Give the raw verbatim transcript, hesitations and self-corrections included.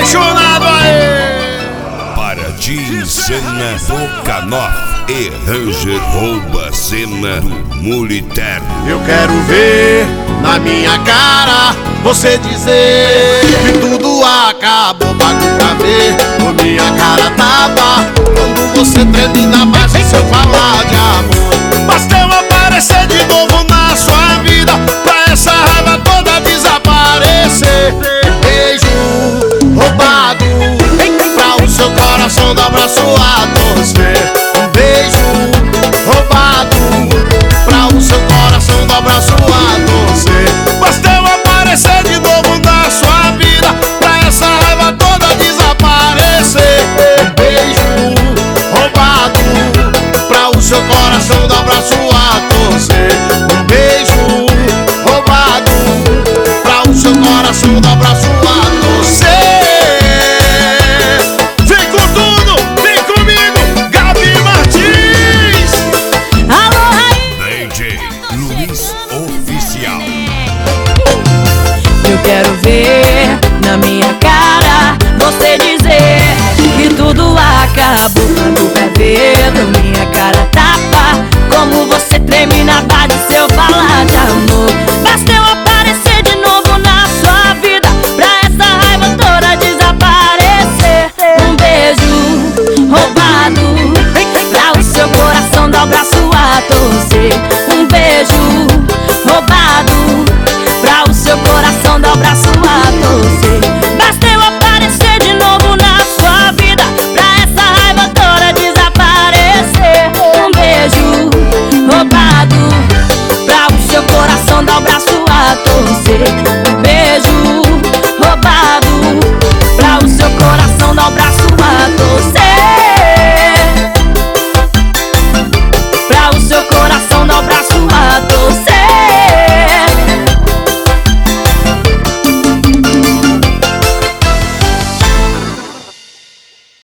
apaixonado aí. Para de cena do Canoff e Ranger rouba a cena do Muliterno. Eu quero ver na minha cara você dizer que tudo acabou, pago pra ver. Por minha cara tava quando você treme na base se eu falar de amor. Basta eu aparecer de novo na sua vida pra essa raiva toda desaparecer. Beijo roubado pra o seu coração dobrar sua torcer. Um beijo roubado pra o seu coração dobrar sua torcer. Basta eu aparecer de novo na sua vida pra essa raiva toda desaparecer. Um beijo roubado pra o seu coração dobrar sua torcer. Um beijo roubado pra o seu coração dobrar sua torcer. Vem com tudo, vem comigo, Gabi Martins. Alô, Raí. D J Luiz Oficial. Eu quero ver na minha cara você dizer que tudo acabou. Pago pra ver na minha cara tapa como você treme na base se eu falar de amor. Basta eu aparecer de novo na sua vida pra essa raiva toda desaparecer. Um beijo roubado pra o seu coração dobrar sua torcer. Um beijo roubado pra o seu coração dobrar sua torcer. Basta eu aparecer de novo na sua vida pra essa raiva toda desaparecer. Um beijo roubado pra o seu coração dobrar sua torcer.